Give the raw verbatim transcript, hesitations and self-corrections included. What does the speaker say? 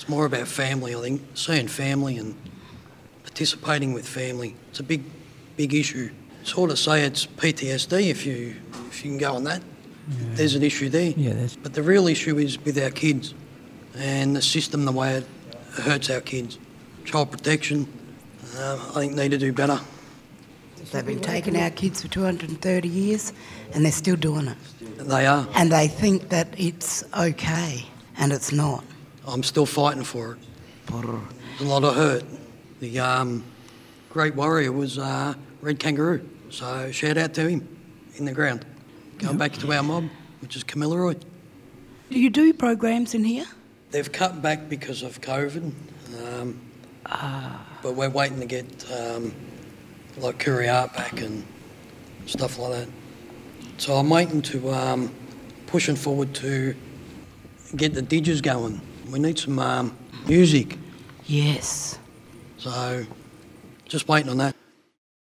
It's more about family, I think, seeing family and participating with family. It's a big, big issue. Sort of say it's P T S D if you if you can go on that. Yeah. There's an issue there. Yeah, that's... But the real issue is with our kids and the system, the way it hurts our kids. Child protection, uh, I think need to do better. They've been taking our kids for two hundred thirty years and they're still doing it. They are. And they think that it's okay, and it's not. I'm still fighting for it. There's a lot of hurt. The um, great warrior was uh, Red Kangaroo, so shout out to him in the ground. Going back to our mob, which is Kamilaroi. Do you do programs in here? They've cut back because of COVID, um, Ah. but we're waiting to get um, like Curry Art back and stuff like that. So I'm waiting to, um, pushing forward to get the digers going. We need some um, music. Yes. So just waiting on that.